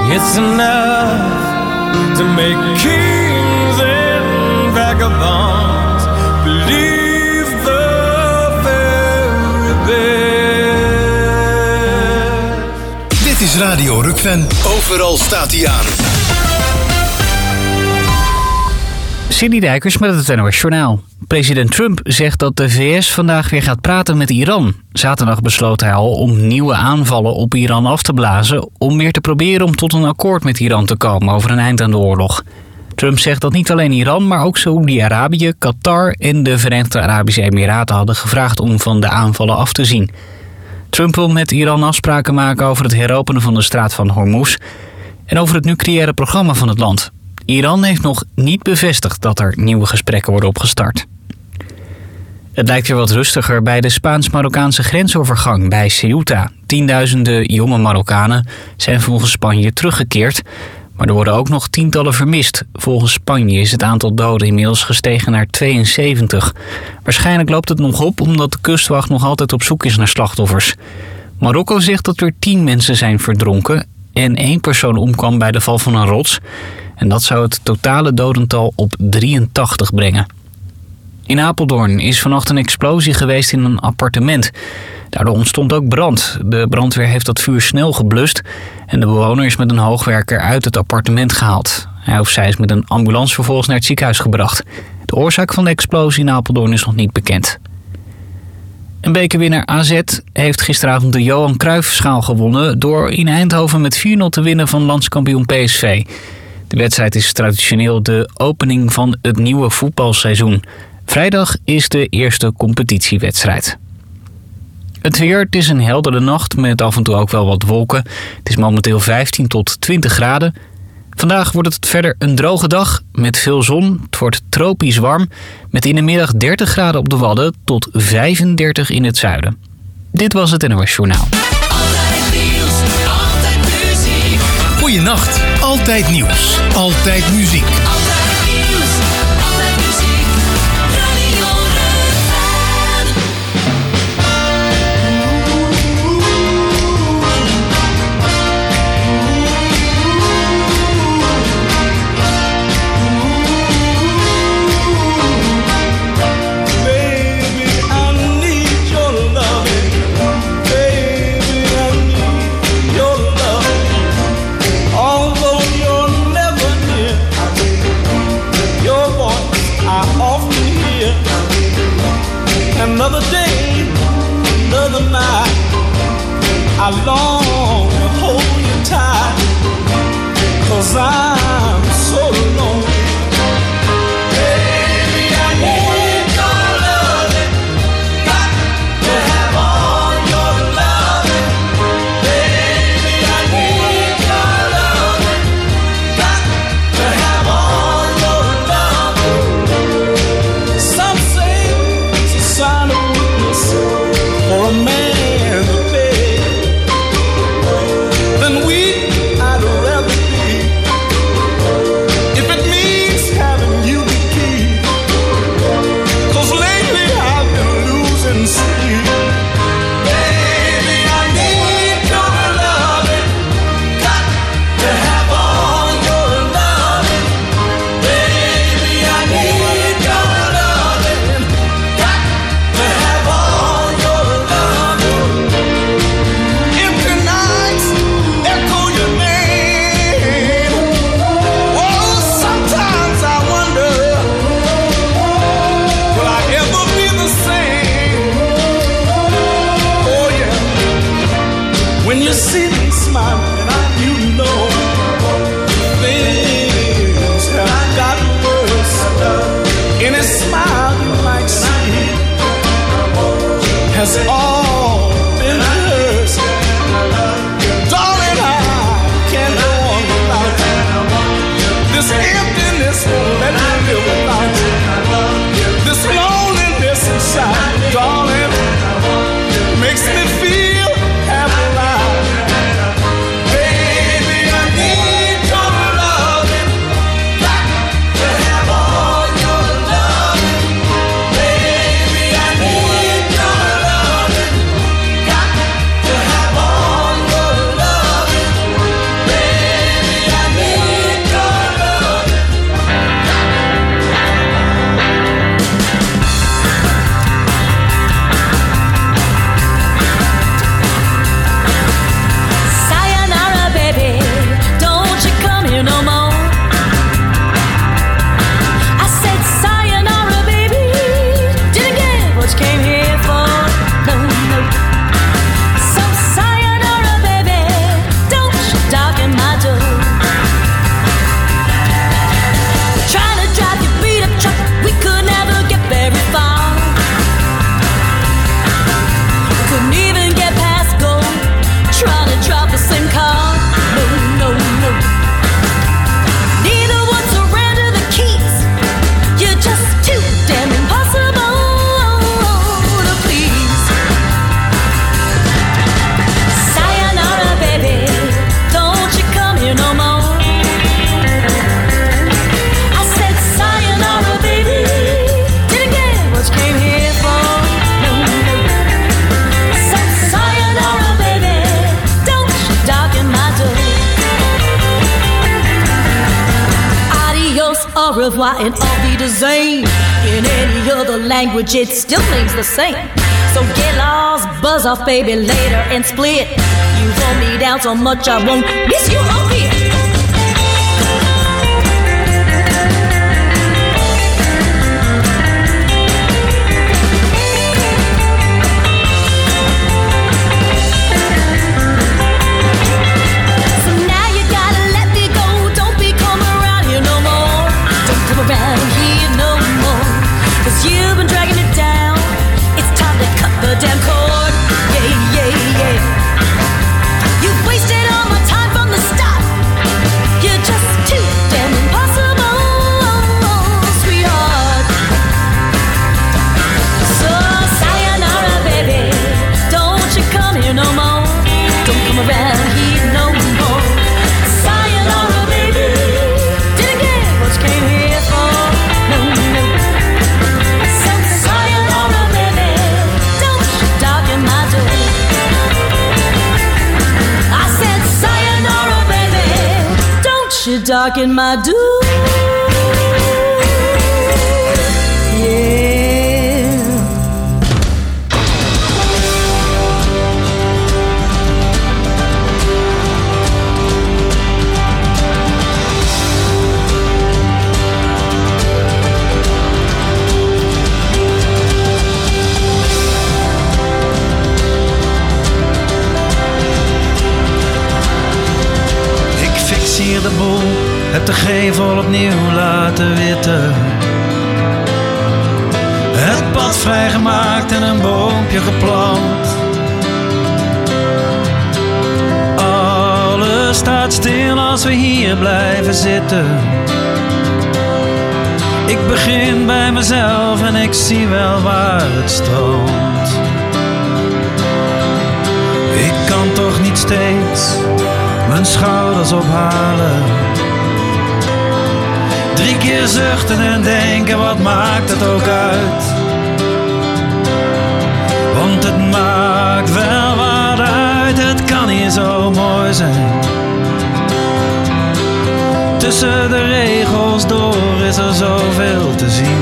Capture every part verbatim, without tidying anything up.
It's enough to make kings and vagabonds believe the very best. Dit is Radio Rukven. Overal staat hij aan. Cindy Dijkers met het N O S Journaal. President Trump zegt dat de V S vandaag weer gaat praten met Iran. Zaterdag besloot hij al om nieuwe aanvallen op Iran af te blazen... om weer te proberen om tot een akkoord met Iran te komen over een eind aan de oorlog. Trump zegt dat niet alleen Iran, maar ook Saoedi-Arabië, Qatar en de Verenigde Arabische Emiraten hadden gevraagd om van de aanvallen af te zien. Trump wil met Iran afspraken maken over het heropenen van de straat van Hormuz... en over het nucleaire programma van het land. Iran heeft nog niet bevestigd dat er nieuwe gesprekken worden opgestart. Het lijkt weer wat rustiger bij de Spaans-Marokkaanse grensovergang bij Ceuta. Tienduizenden jonge Marokkanen zijn volgens Spanje teruggekeerd, maar er worden ook nog tientallen vermist. Volgens Spanje is het aantal doden inmiddels gestegen naar tweeënzeventig. Waarschijnlijk loopt het nog op omdat de kustwacht nog altijd op zoek is naar slachtoffers. Marokko zegt dat er tien mensen zijn verdronken en één persoon omkwam bij de val van een rots. En dat zou het totale dodental op drieëntachtig brengen. In Apeldoorn is vannacht een explosie geweest in een appartement. Daardoor ontstond ook brand. De brandweer heeft dat vuur snel geblust en de bewoner is met een hoogwerker uit het appartement gehaald. Hij of zij is met een ambulance vervolgens naar het ziekenhuis gebracht. De oorzaak van de explosie in Apeldoorn is nog niet bekend. Een bekerwinnaar A Z heeft gisteravond de Johan Cruijffschaal gewonnen door in Eindhoven met vier nul te winnen van landskampioen P S V. De wedstrijd is traditioneel de opening van het nieuwe voetbalseizoen. Vrijdag is de eerste competitiewedstrijd. Het weer, het is een heldere nacht met af en toe ook wel wat wolken. Het is momenteel vijftien tot twintig graden. Vandaag wordt het verder een droge dag met veel zon. Het wordt tropisch warm met in de middag dertig graden op de Wadden tot vijfendertig in het zuiden. Dit was het N O S Journaal. Altijd nieuws, altijd muziek. Goeienacht, altijd nieuws, altijd muziek. Altijd nieuws, altijd muziek. Radio Another day, another night, I long to hold you tight, 'cause I'm so lonely. Baby, I need your loving, got to have all your loving. Baby, I need your loving, got to have all your loving. Some say it's a sign of weakness for a man to beg, revoir and auf Wiedersehen. In any other language, it still means the same. So get lost, buzz off, baby, later and split. You hold me down so much I won't miss you a bit. You've been dragging it down. It's time to cut the damn cord. Yeah, yeah, yeah. You've wasted all my time from the start. You're just too damn impossible, sweetheart. So sayonara, baby. Don't you come here no more. Don't come around here no more. Sayonara, baby. Didn't get what you came here for. No, no. You darken my door. Yeah. Hier de boel, heb de gevel opnieuw laten witten. Het pad vrijgemaakt en een boompje geplant. Alles staat stil als we hier blijven zitten. Ik begin bij mezelf en ik zie wel waar het strandt. Ik kan toch niet steeds mijn schouders ophalen. Drie keer zuchten en denken, wat maakt het ook uit? Want het maakt wel wat uit, het kan hier zo mooi zijn. Tussen de regels door is er zoveel te zien.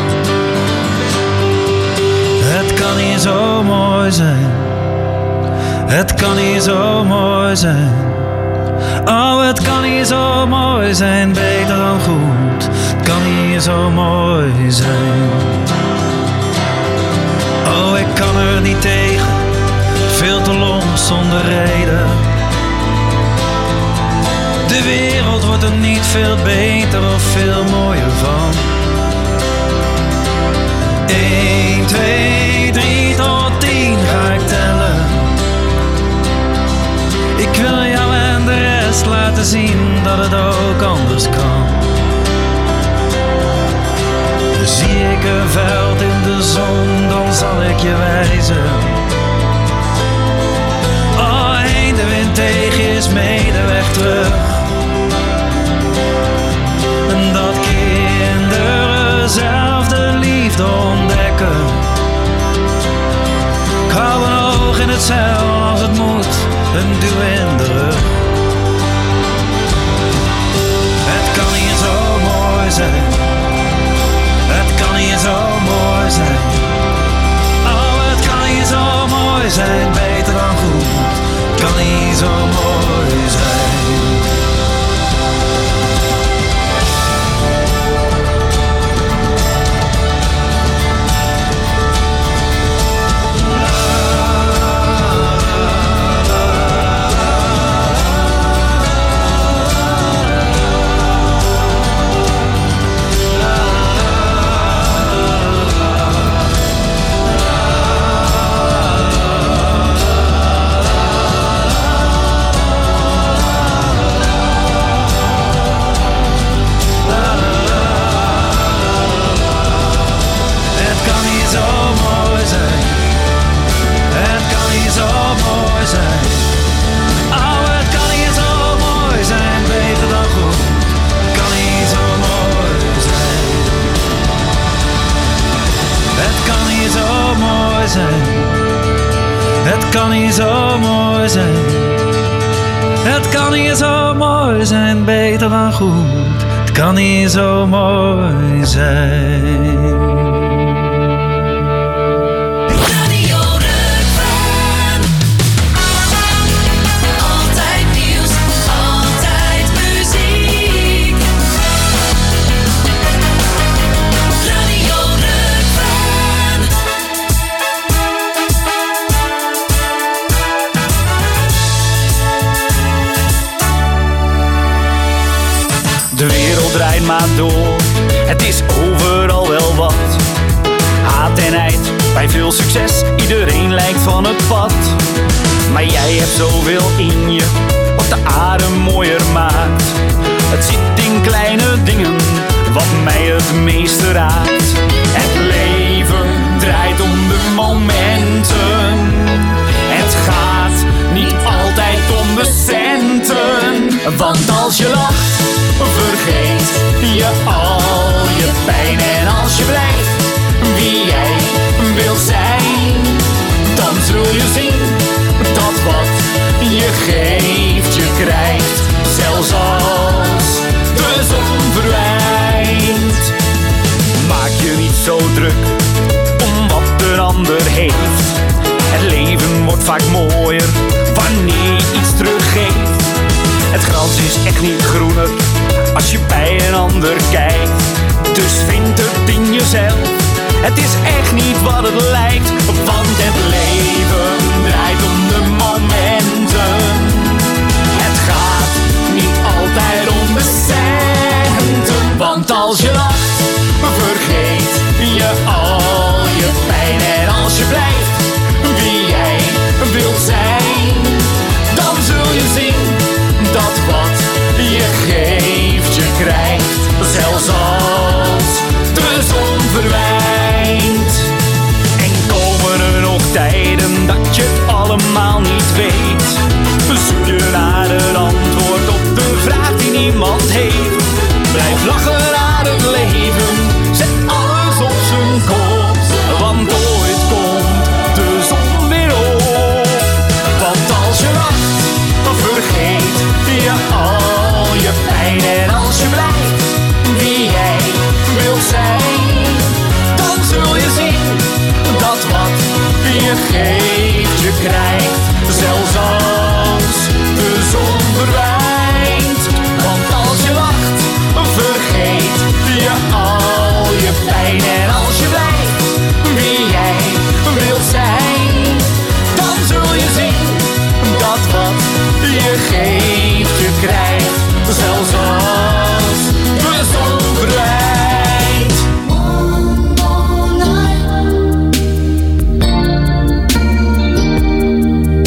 Het kan hier zo mooi zijn. Het kan hier zo mooi zijn. Oh, het kan hier zo mooi zijn, beter dan goed. Het kan hier zo mooi zijn. Oh, ik kan er niet tegen, veel te lomp zonder reden. De wereld wordt er niet veel beter of veel mooier van. één, twee, drie tot tien ga ik tellen. Ik wil jou en de rest laten zien dat het ook anders kan. Zie ik een veld in de zon, dan zal ik je wijzen. Oh, heen de wind tegen is mee de weg terug. En dat kinderen zelf de liefde ontdekken. Ik hou een oog in het zeil als het moet, een duw in de rug. Het kan hier zo mooi zijn. Het kan hier zo mooi zijn. Oh, het kan hier zo mooi zijn, beter dan goed. Het kan hier zo mooi zijn. Het kan hier zo mooi zijn. Het kan hier zo mooi zijn, beter dan goed. Het kan hier zo mooi zijn. Radio Rukven. Altijd nieuws, altijd muziek. Radio Rukven. De wereld draait maar door, het is overal wel wat. Haat en nijd, bij veel succes, iedereen lijkt van het pad. Maar jij hebt zoveel in je, wat de aarde mooier maakt. Het zit in kleine dingen, wat mij het meeste raakt. Het leven draait om de momenten. Het gaat niet altijd om de centen. Want als je lacht, vergeet je al je pijn. En als je blijft wie jij wilt zijn, dan zul je zien dat wat je geeft je krijgt. Zelfs als de zon verdwijnt. Maak je niet zo druk om wat een ander heeft. Het leven wordt vaak mooier wanneer je iets teruggeeft. Het gras is echt niet groener als je bij een ander kijkt. Dus vind het in jezelf, het is echt niet wat het lijkt. Want het leven draait om de momenten. Het gaat niet altijd om de centen. Want als je lacht, vergeet je al je pijn. En als je blijft wie jij wilt zijn, dan zul je zien dat wat je geeft je krijgt. Zelfs als de zon verdwijnt. En komen er nog tijden dat je allemaal niet weet, zoek je naar een antwoord op de vraag die niemand heeft. Blijf lachen naar het leven, zet alles op zijn kop. Want ooit komt de zon weer op. Want als je lacht, vergeet je al je pijn. En als je blijft wie jij wilt zijn, dan zul je zien dat wat je geeft je krijgt. Zelfs als de zon verdwijnt. Want als je lacht, vergeet je al je pijn. En als je blijft wie jij wilt zijn, dan zul je zien dat wat je geeft je krijgt. Zelfs als de zon verdwijnt. One more night.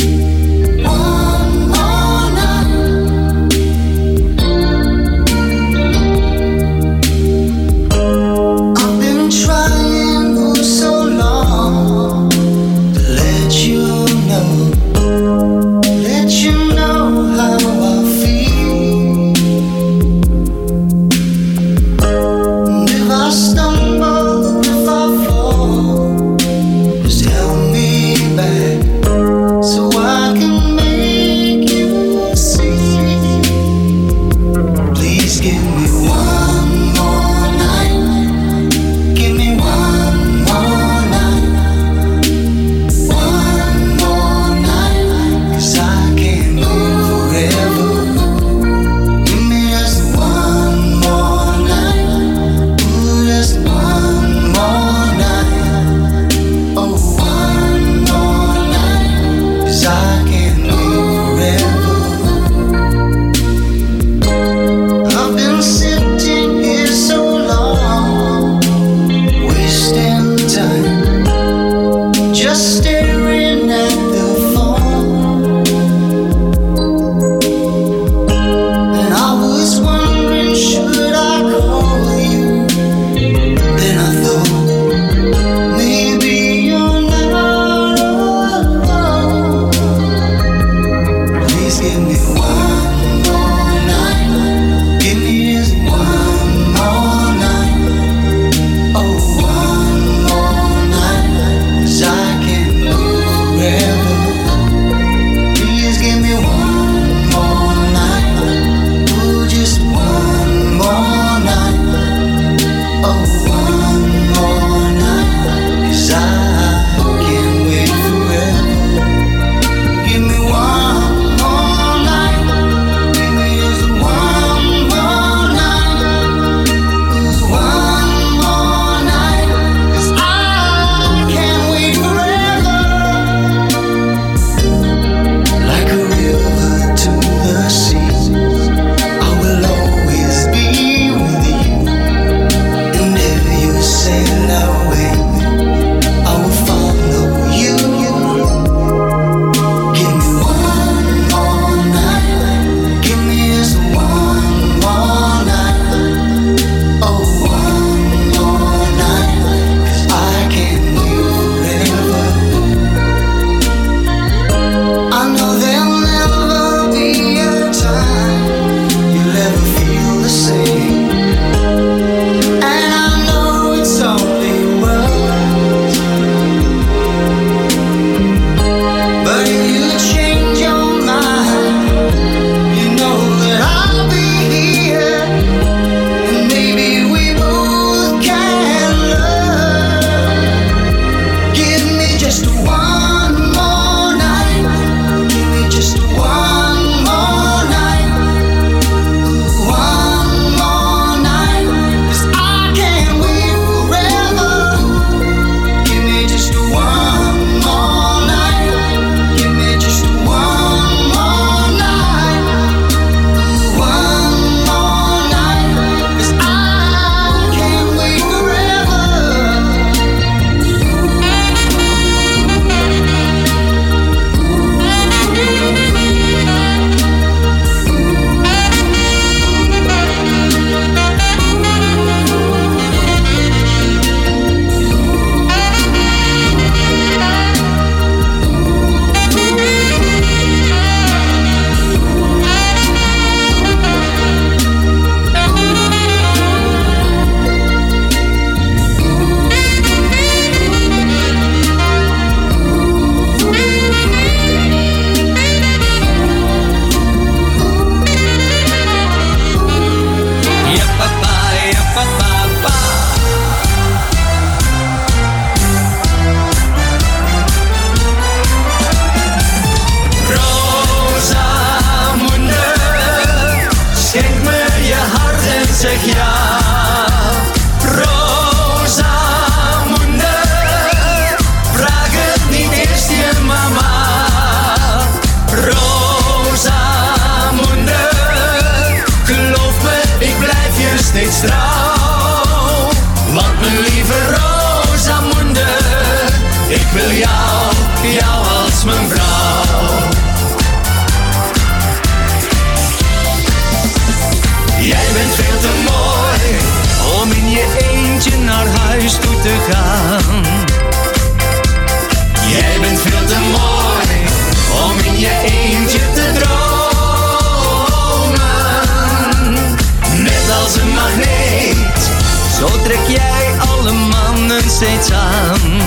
steeds trouw. Want mijn lieve Rosamunde, ik wil jou, jou als mijn vrouw. Jij bent veel te mooi om in je eentje naar huis toe te gaan. Jij bent veel te mooi om in je eentje te dromen. Net als een magneet, zo trek jij alle mannen steeds aan.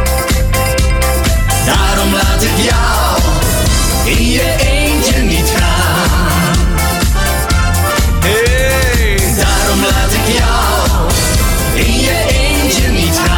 Daarom laat ik jou in je eentje niet gaan. Hey, daarom laat ik jou in je eentje niet gaan.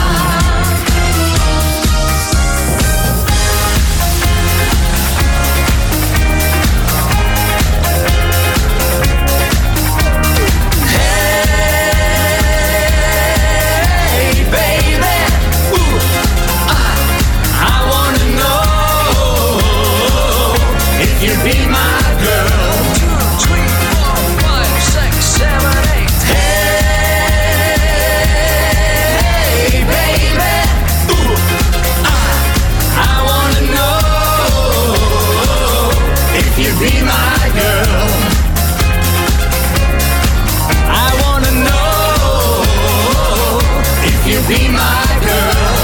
Hey baby, ooh, ah, I wanna know if you be my girl. Three, four, five, six, seven, eight. Hey baby, ooh, ah, I wanna know if you be my girl. I wanna know if you be my girl.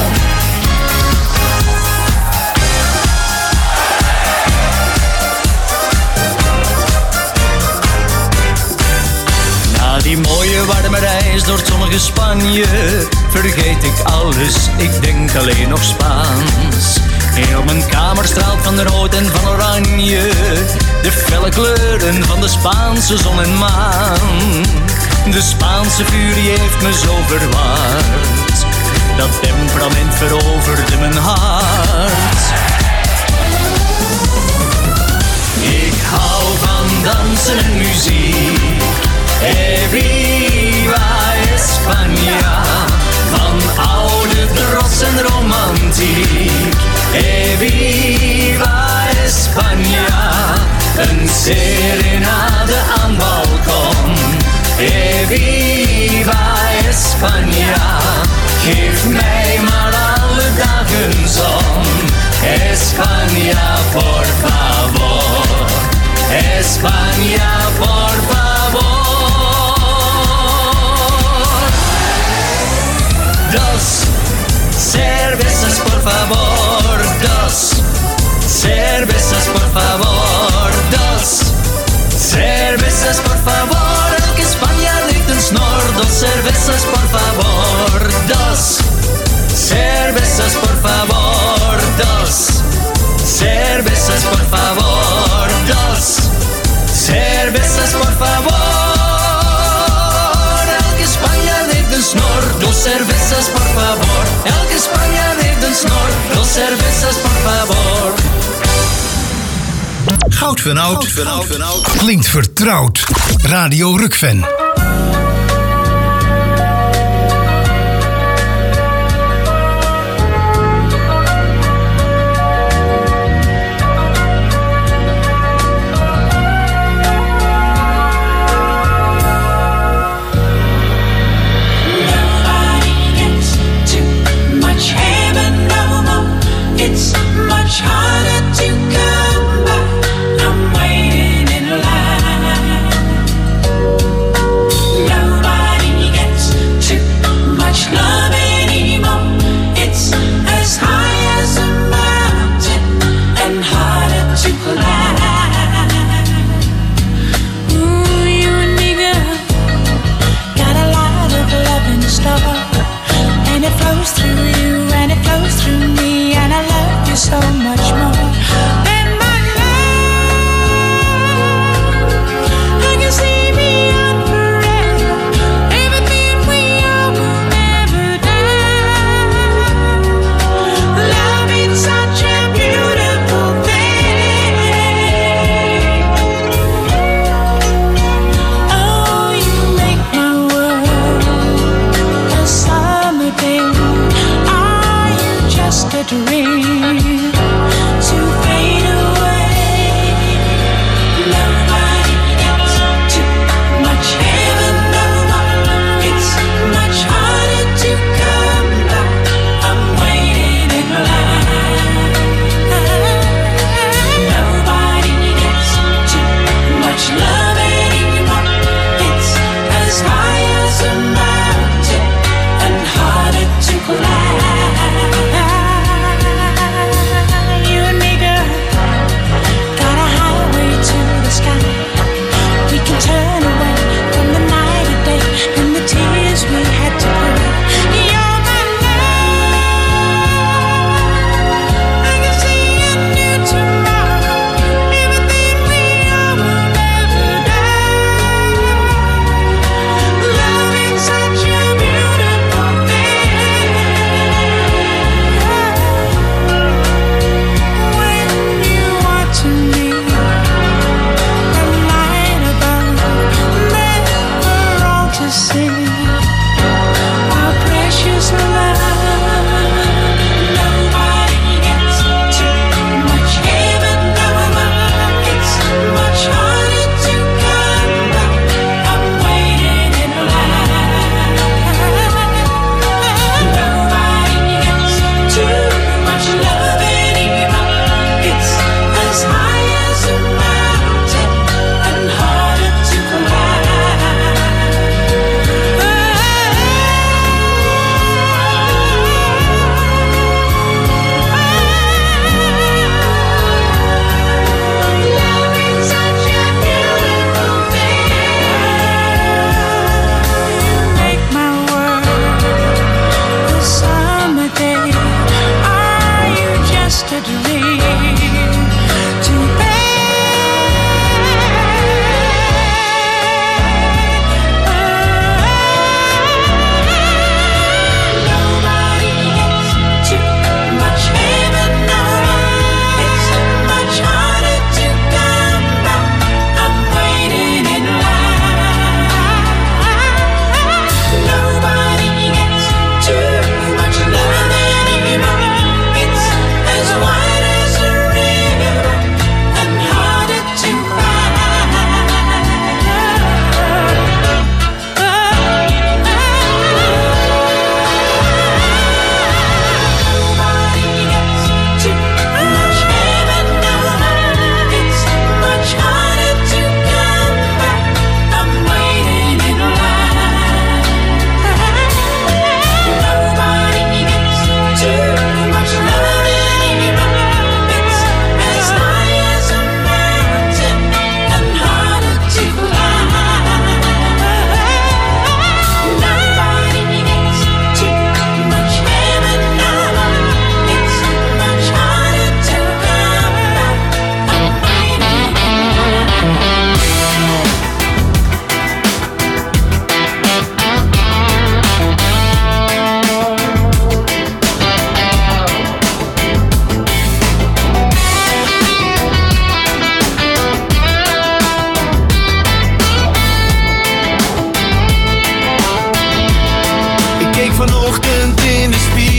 Na die mooie warme reis door het zonnige Spanje vergeet ik alles, ik denk alleen nog Spaans. Heel mijn kamer straalt van rood en van oranje, de felle kleuren van de Spaanse zon en maan. De Spaanse furie heeft me zo verward, dat temperament veroverde mijn hart. Ik hou van dansen en muziek, eh viva España, van oude trots en romantiek. Eh viva España, een serenade aan balkon. Eh viva España, geef mij maar alle dagen zon. España, por favor. España, por favor. Dos cervezas, por favor. Dos cervezas, por favor. Dos cervezas, por favor. Elke Spanjaard heeft een snor. Dos cervezas, por favor. Dos cervezas, por favor. Dos cervezas, por favor. Dos cervezas, por favor. Elke Spanjaard heeft een snor. Dos cervezas, por favor. Elke Spanjaard heeft een snor. Dos cervezas, por favor. Goud van Oud klinkt vertrouwd. Radio Rukven. It's much harder to come by. I'm waiting in line.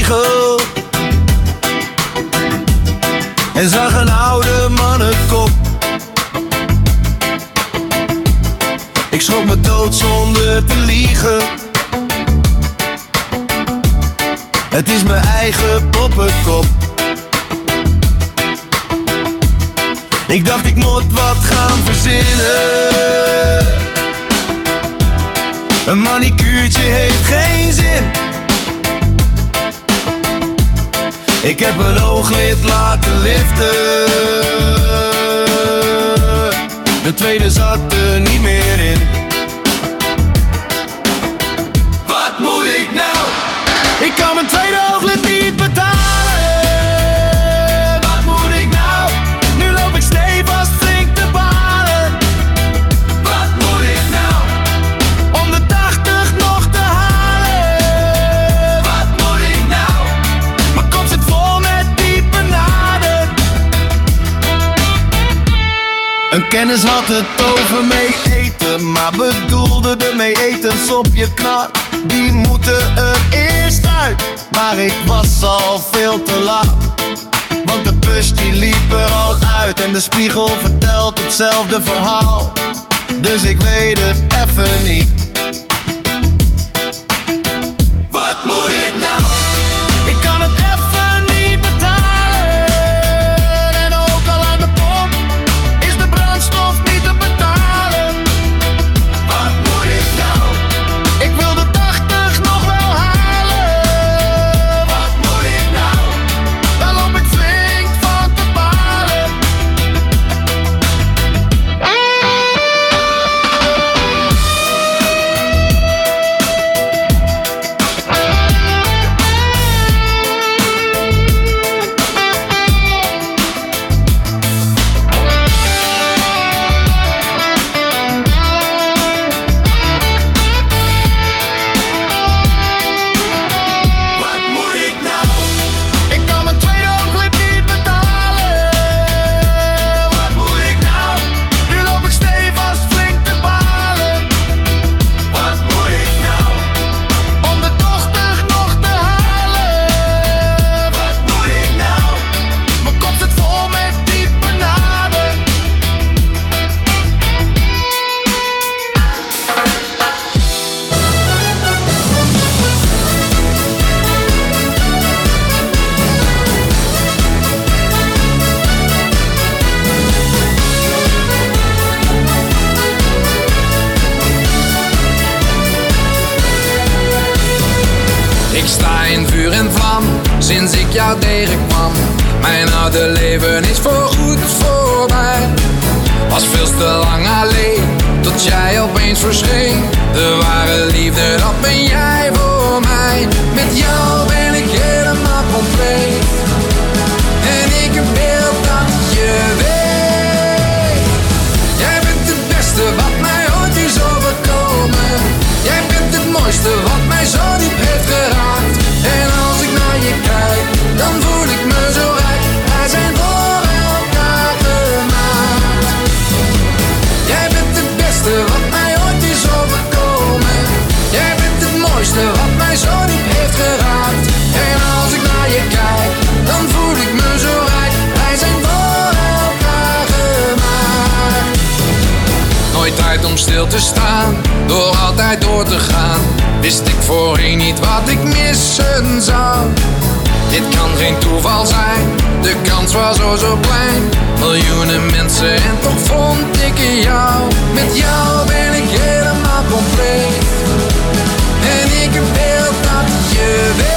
spiegel en zag een oude mannenkop. Ik schrok me dood zonder te liegen. Het is mijn eigen poppenkop. Ik dacht ik moet wat gaan verzinnen. Een manicuurtje heeft geen zin. Ik heb een ooglid laten liften. De tweede zat er niet meer in. Wat moet ik nou? Ik kan mijn tweede ooglid niet betalen. Wat moet ik nou? Nu loop ik stevast flink te balen. Wat moet ik nou? Om de tachtig nog te halen. Wat moet ik nou? Mijn kop zit vol met diepe naden. Een kennis had het over mee eten, maar bedoelde de mee etens op je knar. Die moeten er eerst uit, maar ik was al veel te laat. Want de bus die liep er al uit en de spiegel vertelt hetzelfde verhaal. Dus ik weet het even niet. Wat moet ik nou? Ik kan het even niet betalen. En ook al aan de pomp is de brandstof niet te betalen. Wat moet ik nou? Ik wil de tachtig nog wel halen. Wat moet ik nou? Dan loop ik flink van te balen. Wat moet ik nou? Ik kan mijn tweede ooglid niet betalen. Wat moet ik nou? Nu loop ik stevast flink te balen. Wat moet ik nou? Om de tachtig nog te halen. Wat moet ik nou? Mijn kop zit vol met diepe naden. Ik sta in vuur en vlam, sinds ik jou tegenkwam. Mijn oude leven is voorgoed voorbij. Was veel te lang alleen, tot jij opeens verscheen. De ware liefde, dat ben jij voor mij. Met jou ben ik helemaal compleet. En ik wil dat je weet. Jij bent het beste wat mij ooit is overkomen. Jij bent het mooiste wat mij zo diep heeft geraakt. En als ik naar je kijk, dan voel ik me zo rijk. Wij zijn voor elkaar gemaakt. Jij bent het beste wat mij ooit is overkomen. Jij bent het mooiste wat mij zo diep heeft geraakt. En als ik naar je kijk, dan voel ik me zo rijk. Wij zijn voor elkaar gemaakt. Nooit tijd om stil te staan, door altijd door te gaan. Wist ik voorheen niet wat ik missen zou. Dit kan geen toeval zijn, de kans was oh zo klein. Miljoenen mensen en toch vond ik jou. Met jou ben ik helemaal compleet. En ik wil dat je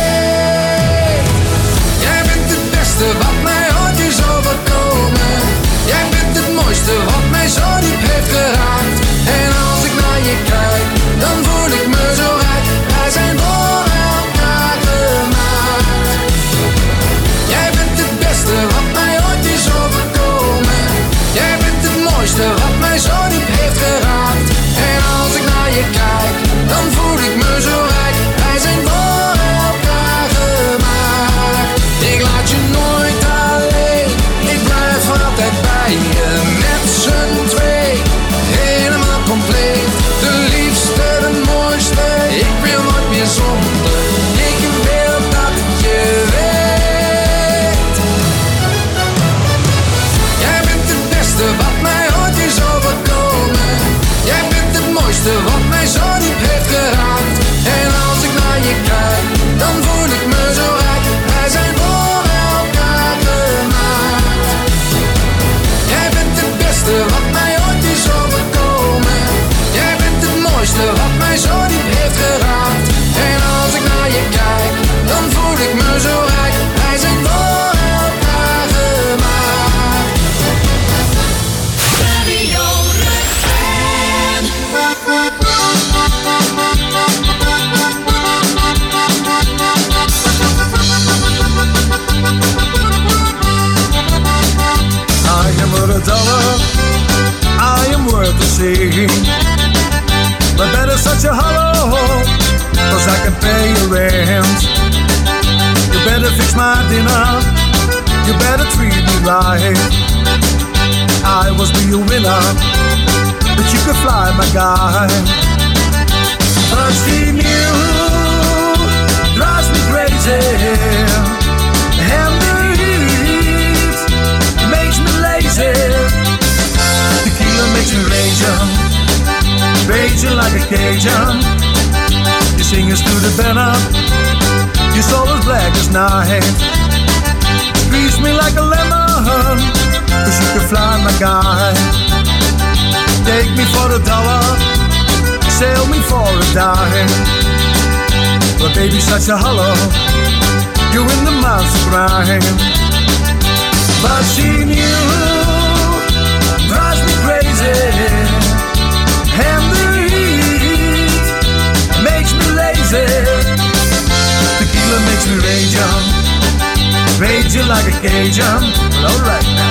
weet. Jij bent het beste wat mij ooit is overkomen. Jij bent het mooiste wat mij zo diep heeft geraakt. En als ik naar je kijk, dan voel ik me zo rijk. Wij zijn voor elkaar gemaakt. Jij bent het beste wat mij ooit is overkomen. Jij bent het mooiste wat mij zo diep heeft geraakt. En als ik naar je kijk, dan voel ik me zo rijk. Wij zijn voor elkaar gemaakt. Ik laat je nooit alleen, ik blijf altijd bij je. Met z'n twee, helemaal compleet. De liefste, de mooiste, ik wil nooit meer zonder. Ik wil dat je better treat me right. I was be a winner, but you could fly, my guy. But seeing you drives me crazy, and the heat makes me lazy. Tequila makes me raging, raging like a Cajun. You sing us through the banner, your soul is black as night. Squeeze me like a lemon, cause you can fly, my guy. Take me for a dollar, sail me for a dime. But baby, such a hollow, you're in the monster grind. But seeing you drives me crazy, and the heat makes me lazy. Tequila makes me raging, raging like a Cajun. Well, alright now.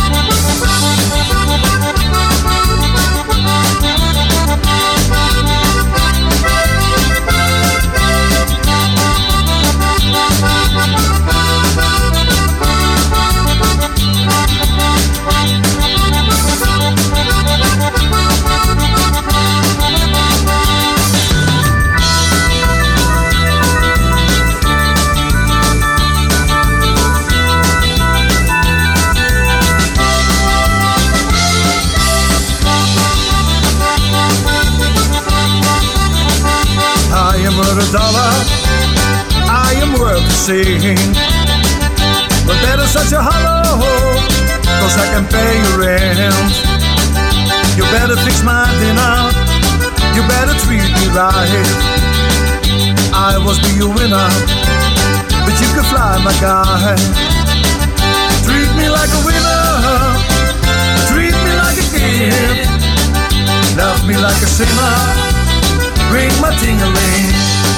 A dollar, I am worth the sing. But that is such a hollow, cause I can pay your rent. You better fix my dinner, you better treat me right. I was be a winner, but you can fly, my guy. Treat me like a winner, treat me like a king. Love me like a sinner, bring my ting-a-ling.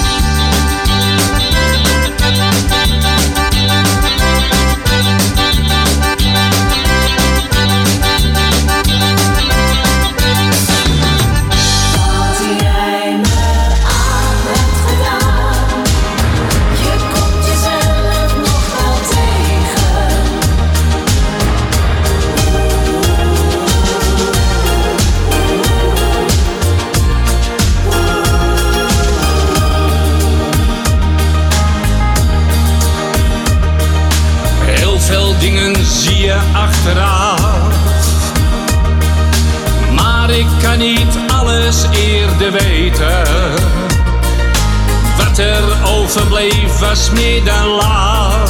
Dingen zie je achteraf, maar ik kan niet alles eerder weten. Wat er overbleef was meer dan laf.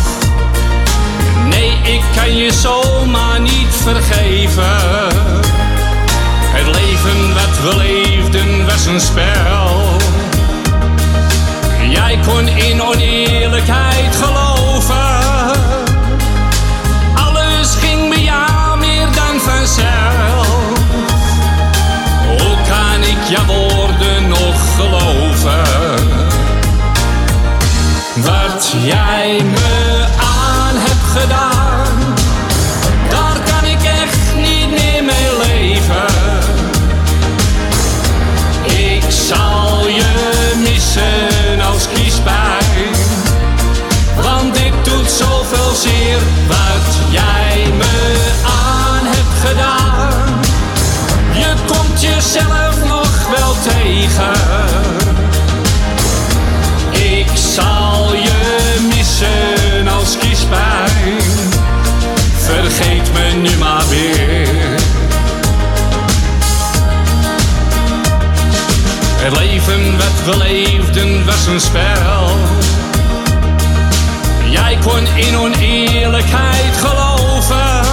Nee, ik kan je zomaar niet vergeven. Het leven wat we leefden was een spel. Jij kon in oneerlijkheid geloven. Ging me jou meer dan vanzelf. Hoe kan ik jouw woorden nog geloven? Wat jij me aan hebt gedaan, daar kan ik echt niet meer mee leven. Ik zal je missen als kiespijn, want dit doet zoveel zeer. Wat jij me aan hebt gedaan, je komt jezelf nog wel tegen. Ik zal je missen als kiespijn, vergeet me nu maar weer. Het leven wat we leefden was een spel. Jij kon in oneerlijkheid geloven.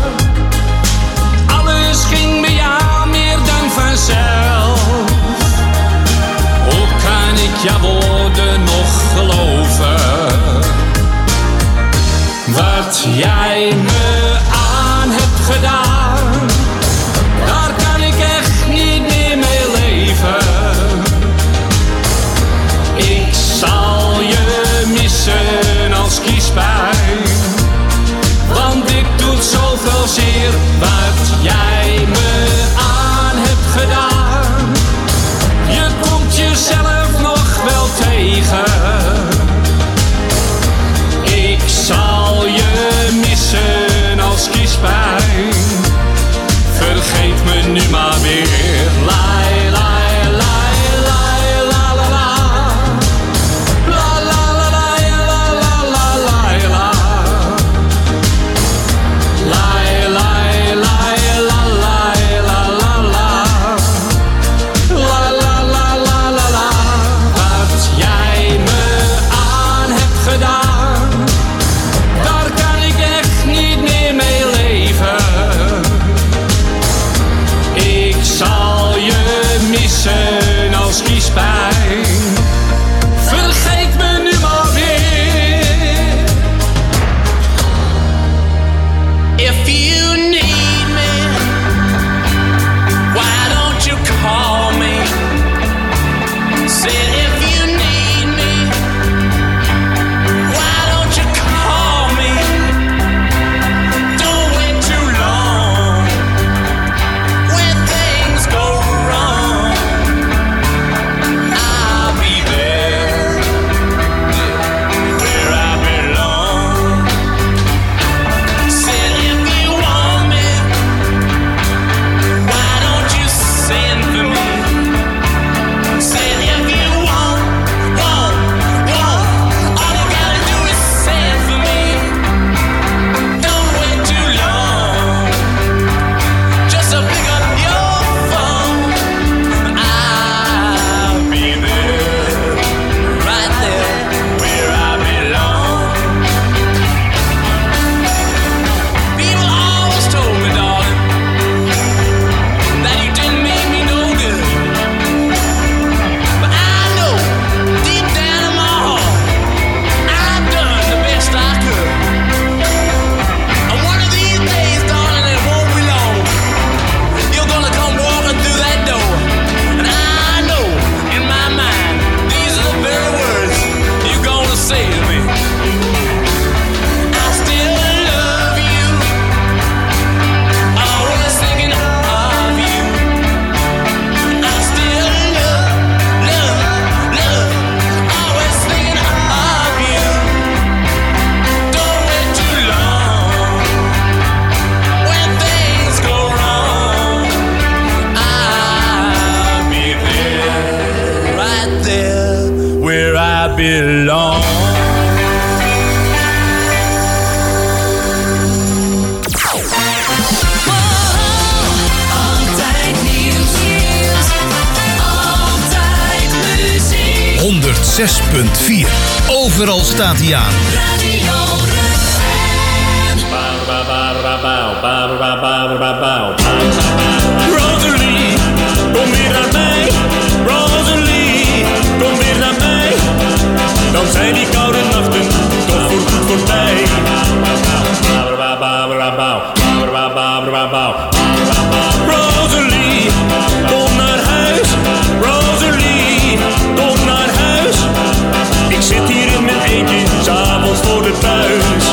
Alles ging bij jou meer dan vanzelf. Hoe kan ik jouw woorden nog geloven? Wat jij me aan hebt gedaan, daar kan ik echt niet meer mee leven. Ik zal je missen als kiespijn, want dit doet belong. Altijd nieuws, altijd muziek. honderdzes punt vier. Overal staat hij aan. Radio Rosalie, kom weer naar mij. Rosalie, kom weer naar mij. Dan zijn die koude nachten toch voorgoed voorbij. Rosalie, kom naar huis. Rosalie, kom naar huis. Ik zit hier in mijn eentje, 's avonds voor de buis.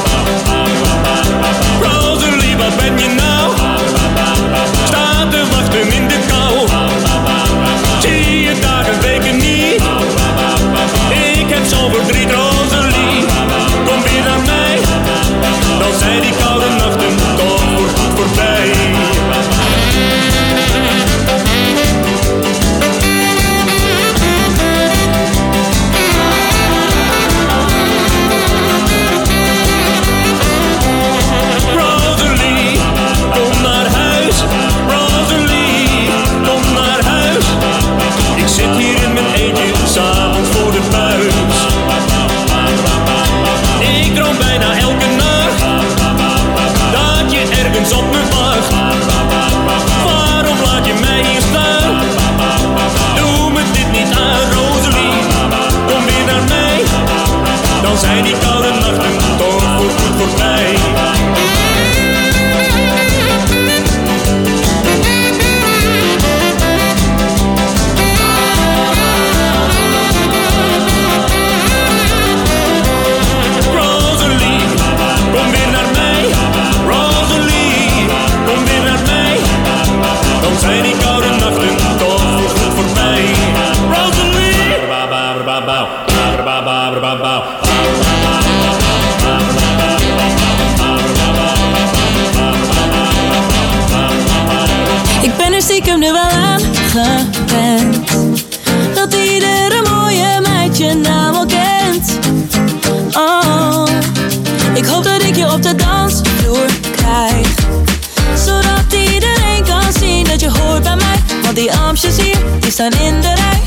Rosalie, wat ben je nou? Sta te wachten in de kou. Zie je dagen, weken niet. Ik heb zo'n verdriet, Rosalie. Kom weer naar mij. Dan zijn die koude nachten toch voorgoed voorbij. Rosalie, kom naar huis. Rosalie, kom naar huis. Ik zit hier in mijn eentje, 's avonds voor de buis. Ik droom bijna elke nacht dat je ergens op me wacht. Waarom laat je mij hier staan? Doe me dit niet aan, Rosalie. Kom weer naar mij. Dan zijn die koude nachten toch voorgoed voorbij. Rosalie, kom weer naar mij. Rosalie, kom weer naar mij. Dan zijn die koude nachten toch voorgoed voorbij. Rosalie! Ik ben er stiekem nu wel aan gewend dat iedere mooie meid je naam al kent. Oh, ik hoop dat ik je op de dansvloer krijg, zodat iedereen kan zien dat je hoort bij mij. Want die Amstjes hier, die staan in de rij.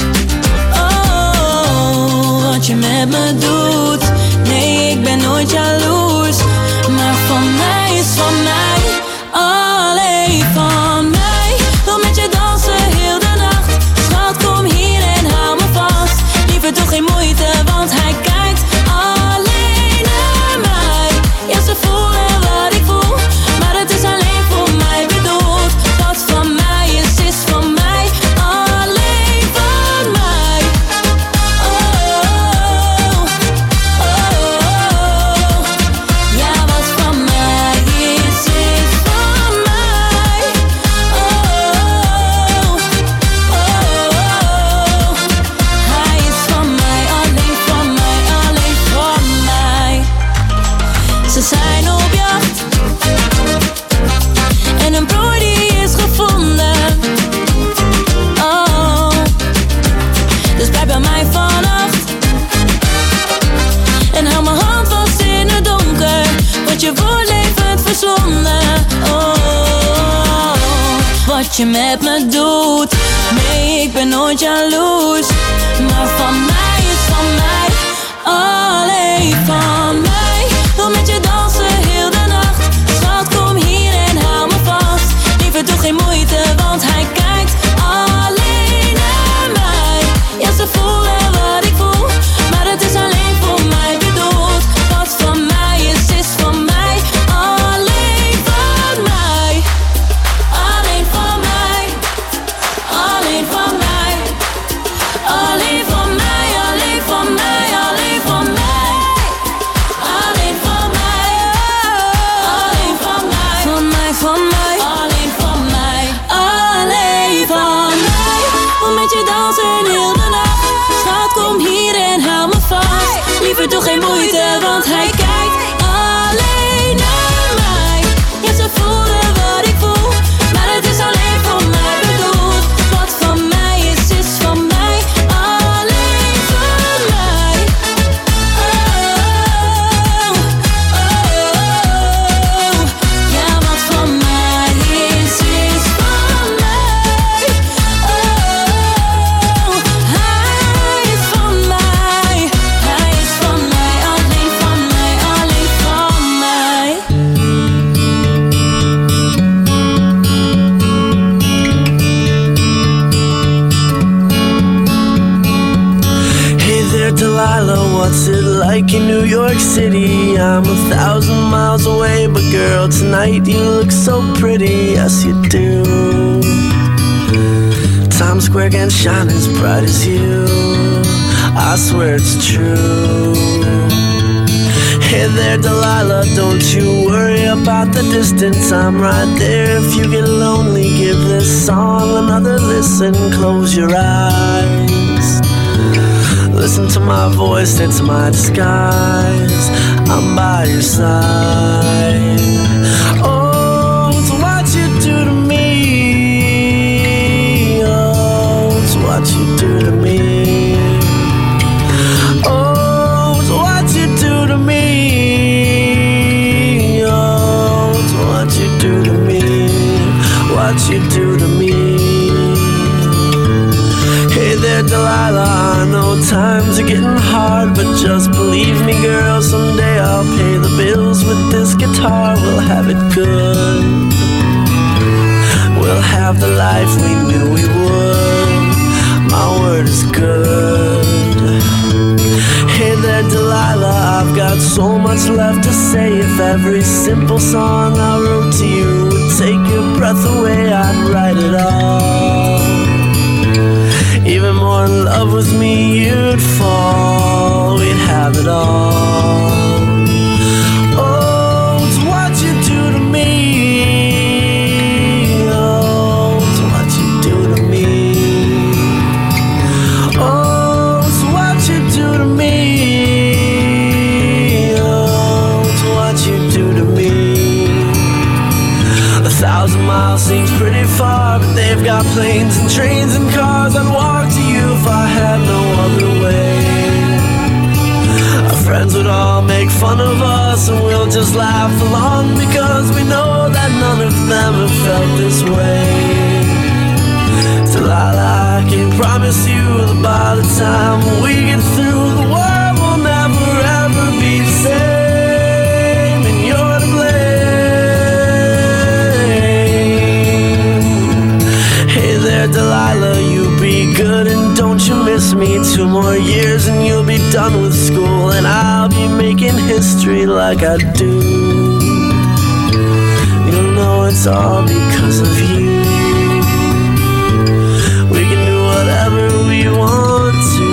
Oh, wat je met me doet. Nee, ik ben nooit jaloers, maar van mij is van mij. Alleen van mij. Wil met je dansen heel de nacht. Schat, kom hier en hou me vast. Liever toch geen moeite, want hij kijkt alleen naar mij. Ja, ze voelen wat ik voel, maar het is alleen voor mij bedoeld. Wat van mij is, is van mij. Alleen van mij. Oh, oh, oh, oh. Ja, wat van mij is, is van mij. Oh, oh, oh, oh. Hij is van mij, alleen van mij, alleen van mij. Ze zijn op jacht en een prooi die is gevonden. Oh, dus blijf bij mij vannacht en hou mijn hand vast in het donker, want je wordt levend verslonden. Oh, wat je met me doet. Nee, ik ben nooit jaloers, maar van mij is van mij. Alleen van mij. Wil met je dansen heel de nacht. Schat, kom hier en hou me vast. Liever toch geen moeite, want hij kijkt alleen naar mij. Ja, ze voelen wat ik voel, maar het is alleen voor mij bedoeld. Wat van mij is, is van mij. Alleen van mij. Alleen van mij. Alleen van mij. Alleen van mij. Alleen van mij. Alleen van mij. Alleen van mij. Alleen van mij. Van mij, van mij. Alleen van mij. what's it like in New York City? I'm a thousand miles away, but girl, tonight you look so pretty, yes you do. Times Square can't shine as bright as you, I swear it's true. Hey there, Delilah, don't you worry about the distance. I'm right there if you get lonely. Give this song another listen. Close your eyes. Listen to my voice, it's my disguise. I'm by your side. Oh, it's what you do to me. Oh, it's what you do to me. Oh, it's what you do to me. What you do to me. Hey there, Delilah, I know times are getting hard, but just believe me, girl, someday I'll pay the bills with this guitar. We'll have it good. We'll have the life we knew we would. My word is good. Hey there, Delilah, I've got so much left to say. If every simple song I wrote to you would take your breath away, I'd write it all. Even more in love with me you'd fall. We'd have it all. Oh, it's what you do to me. Oh, it's what you do to me. Oh, it's what you do to me. A thousand miles seems pretty far, but they've got planes and trains and cars. I'd walk to you if I had no other way. Our friends would all make fun of us, and we'll just laugh along, because we know that none of them have felt this way. Delilah, I can promise you that by the time we get through, the world will never ever be the same, and you're to blame. Hey there, Delilah, you be good and don't you miss me. Two more years and you'll be done with school, and I'll be making history like I do. You'll know it's all because of you. We can do whatever we want to.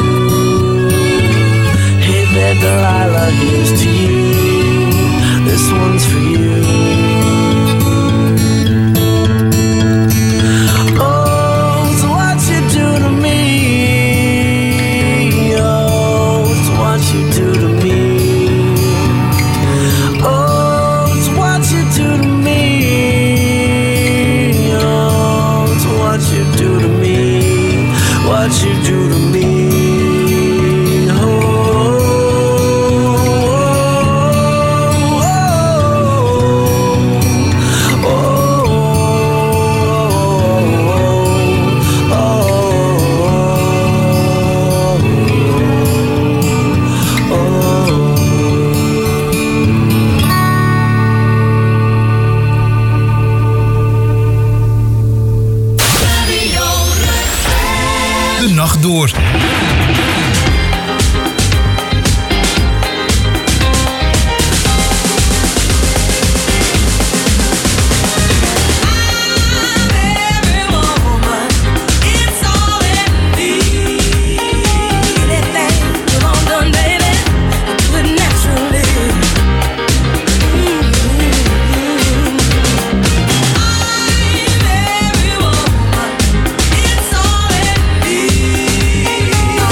Hey there, Delilah, here's to you. This one's for you. What you do to me. Oh, oh, oh, oh, oh, oh, oh. De nacht door. Oh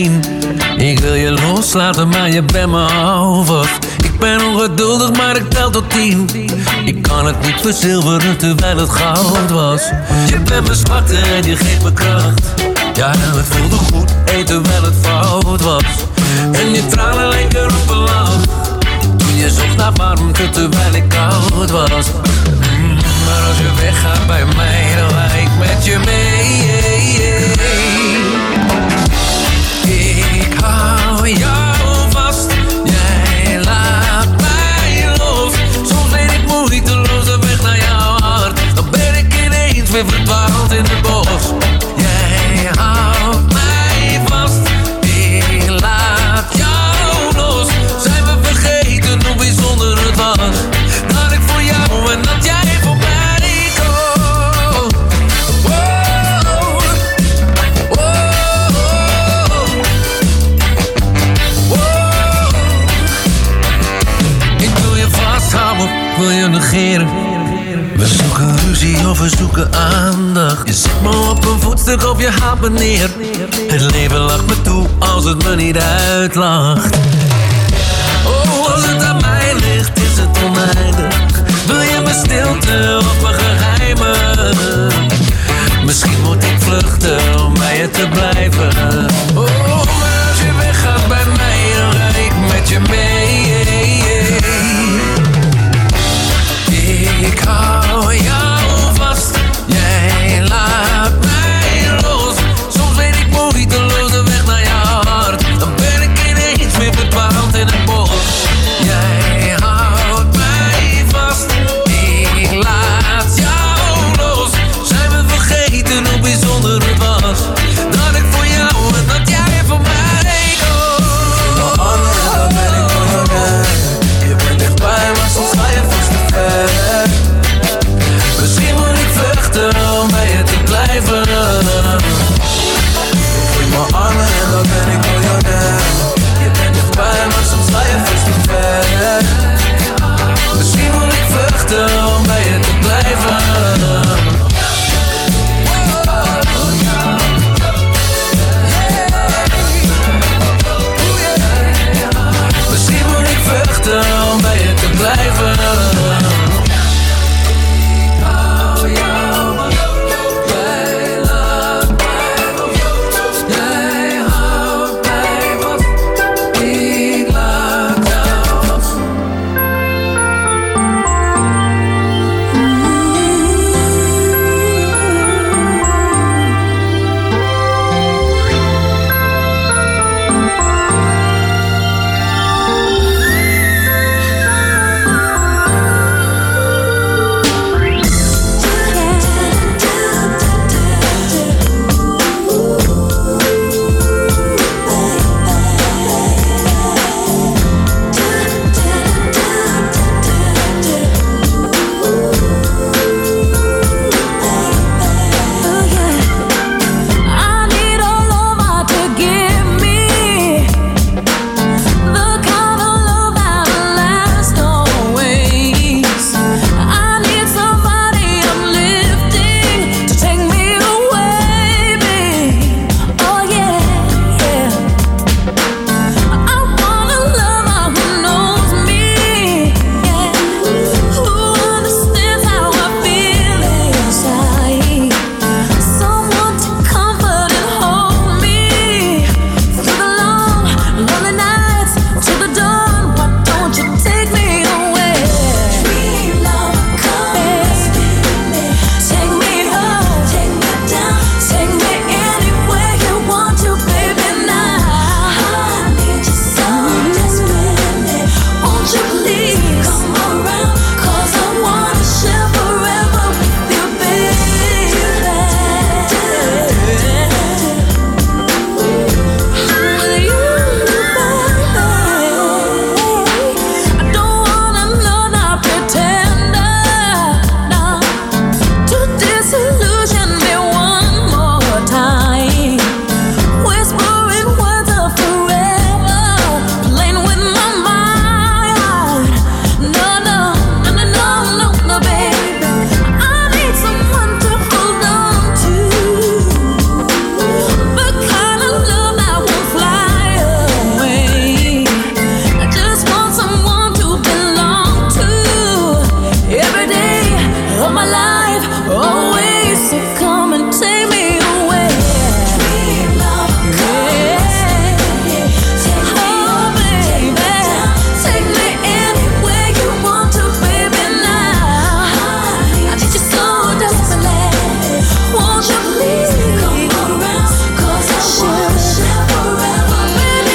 zien. Ik wil je loslaten, maar je bent me houvast. Ik ben ongeduldig, maar ik tel tot tien. Ik kan het niet verzilveren terwijl het goud was. Je bent mijn zwakte en je geeft me kracht. Ja, het voelde goed, eten terwijl het fout was. En je tranen lekker op een lach. Toen je zocht naar warmte terwijl ik koud was. Mm, maar als je weggaat bij mij, dan ga ik met je mee. Ik hou jou vast, jij laat mij los. Soms weet ik moeiteloos de weg naar jouw hart. Dan ben ik ineens weer verdwaald in het bos. Jij houdt mij vast, ik laat jou los. Zijn we vergeten hoe bijzonder het was? Dat ik voor jou en dat jij voor mij komt. Wow, wow, wow. Ik wil je vasthouden, ik wil je negeren. We zoeken ruzie of we zoeken aandacht. Je zet me op een voetstuk of je haalt me neer. Het leven lacht me toe als het me niet uitlacht. Oh, als het aan mij ligt is het oneindig. Wil je mijn stilte of mijn geheimen? Misschien moet ik vluchten om bij je te blijven. Oh.